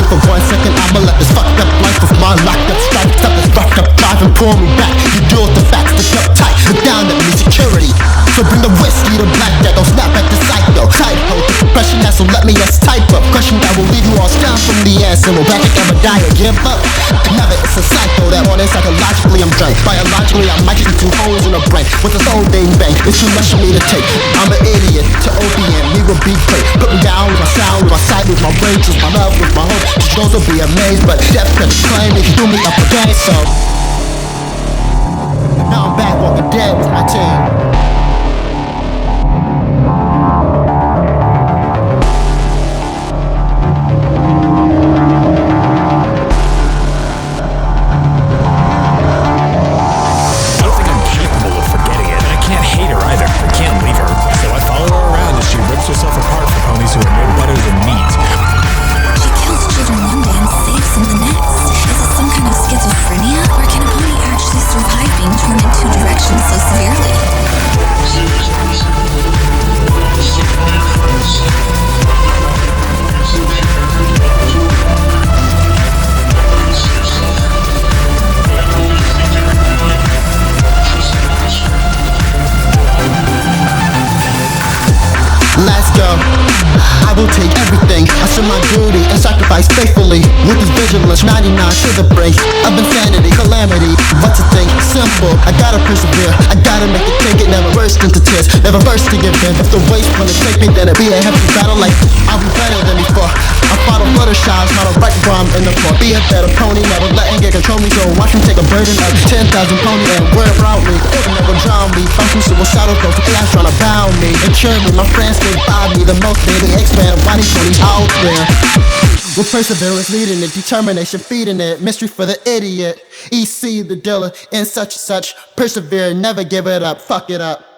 for 1 second, I'ma let this fucked up life of mine locked up strike. Stop this fucked up drive and pull me back. You deal with the facts, stick up tight, look down at me, security. So bring the whiskey to black, that don't snap at the psycho. Tight hold the compression, that so let me just type up. Question that will leave you all stunned from the answer. Will back ever die or give up? Never, it's a psycho. That morning psychologically I'm drained. Biologically I might get 2 holes in the brain. With this whole thing bang, it's too much for me to take. I'm an idiot to opium, me will be great. Put me down with my sound, with my sight, with my brain, choose my love, with my hope. Just those will be amazed, but death can claim it, do me up again, so now I'm back walking dead with my team. Herself apart for ponies who are no better than meat. She kills children one day and saves them the next. Is it some kind of schizophrenia? Or can a pony actually survive being torn in 2 directions so severely? Let's go. I will take everything. I serve my duty and sacrifice faithfully. With this vigilance, 99 to the brink of insanity, calamity. What to think? Simple. I gotta persevere. I gotta make it take it. Never burst into tears. Never burst to give in. If the waste wanna take me, then it'll be a hefty battle. Like I'll be better than before. I fought a Fluttershy's, not a right bomb in the floor. Be a better pony, never letting it control me. So watch me take a burden of 10,000 pony and wear it proudly. It will never drown me. Function suicidal, close to chaos trying to bound me and cure me. My friends can buy me the most daily expand body ponies out there. With perseverance leading it, determination feeding it. Mystery for the idiot. EC the dealer and such. Persevere, never give it up. Fuck it up.